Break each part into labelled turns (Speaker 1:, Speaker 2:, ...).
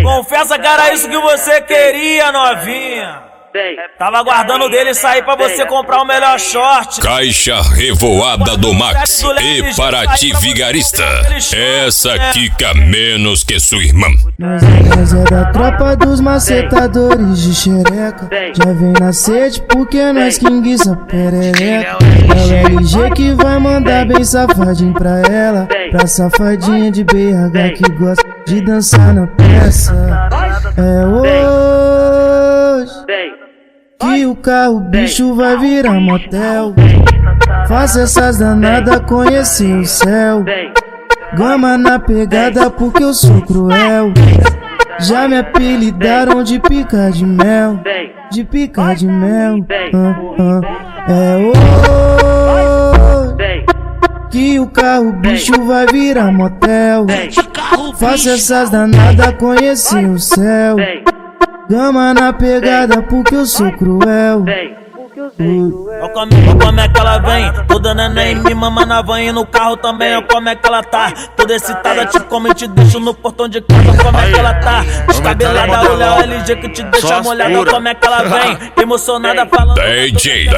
Speaker 1: Confessa que era isso que você queria, novinha. Tava aguardando dele sair pra você comprar o melhor short.
Speaker 2: Caixa revoada do Max e Paraty Vigarista. Essa quica menos que sua irmã.
Speaker 3: Nós é da tropa dos macetadores de xereca. Já vem na sede porque nós que enguiça perereca. É o LG que vai mandar bem safadinho pra ela. Pra safadinha de BH que gosta de dançar na peça. É hoje que o carro bicho vai virar motel. Faça essas danadas conhecer o céu. Gama na pegada porque eu sou cruel. Já me apelidaram de pica de mel. De pica de mel. É hoje que o carro bicho vai virar motel. Faça essas danadas conhecer o céu. Gama na pegada porque eu sou cruel.
Speaker 1: Olha como é que ela vem, toda neném me mama na van e no carro também. Olha como é que ela tá, toda excitada, te come e te deixo no portão de casa. Olha como é que ela tá, descabelada, olha o LG que te deixa molhada. Olha como é que ela vem, emocionada falando.
Speaker 2: DJ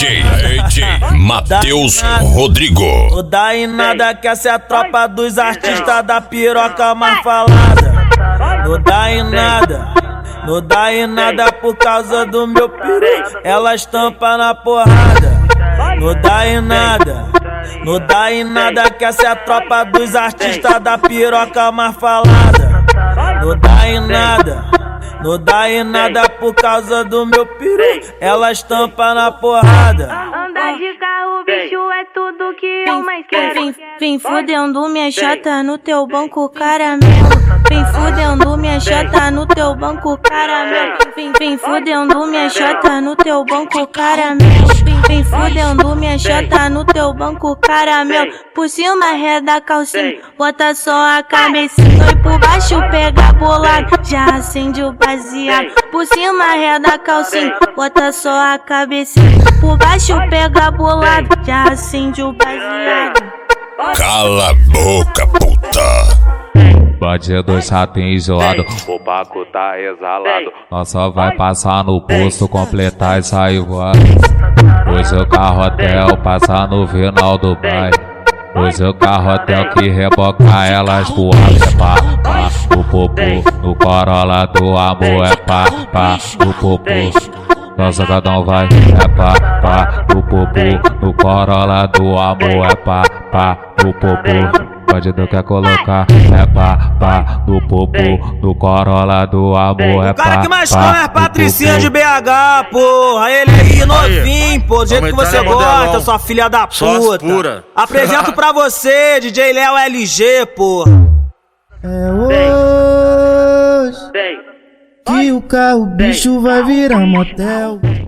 Speaker 2: Matheus Rodrigo.
Speaker 1: Não dá em nada que essa é a tropa dos artistas da piroca mais falada. Não dá em nada. Não dá em nada por causa do meu peru, ela estampa na porrada. Não dá em nada, não dá em nada que essa é a tropa dos artistas da piroca mais falada. Não dá em nada, não dá em nada por causa do meu peru, ela estampa na porrada.
Speaker 4: Andar de carro, bicho, é tudo que eu mais quero. Vem fudendo minha chata no teu banco caramelo. Vem fudendo minha chata no teu banco caramelo. Vem fudendo minha chata no teu banco caramelo. Vem fudendo minha chata no teu banco caramelo. Por cima reda calcinha, bota só a cabecinha. E por baixo pega bolado, já acende o baseado. Por cima reda calcinha, bota só a cabecinha. Por baixo pega bolado, já acende o baseado.
Speaker 2: Cala a boca, puta.
Speaker 5: Bandido chato enjoado,
Speaker 6: o Paco tá exalado.
Speaker 5: nós só vai passar no posto, completar e sair voando. Hoje o carro hotel passa no final do bairro. Hoje o carro hotel que reboca elas pro alto. É pá, pá, o popô no Corolla do amor. É pá, pá, o popô. Nossa, cada um vai, é pá, pá, o popô no Corolla do amor. É pá, pá, o popô. Bandido quer colocar, é pá, pá, no popô, no Corolla do amor. É
Speaker 1: O cara
Speaker 5: pá,
Speaker 1: que mais
Speaker 5: pá,
Speaker 1: come é Patricinha de BH, porra. Ele aí novinho, pô, do jeito que você gosta, sua filha da puta. Apresento pra você, DJ Léo LG, porra.
Speaker 3: É hoje que o carro bicho vai virar motel.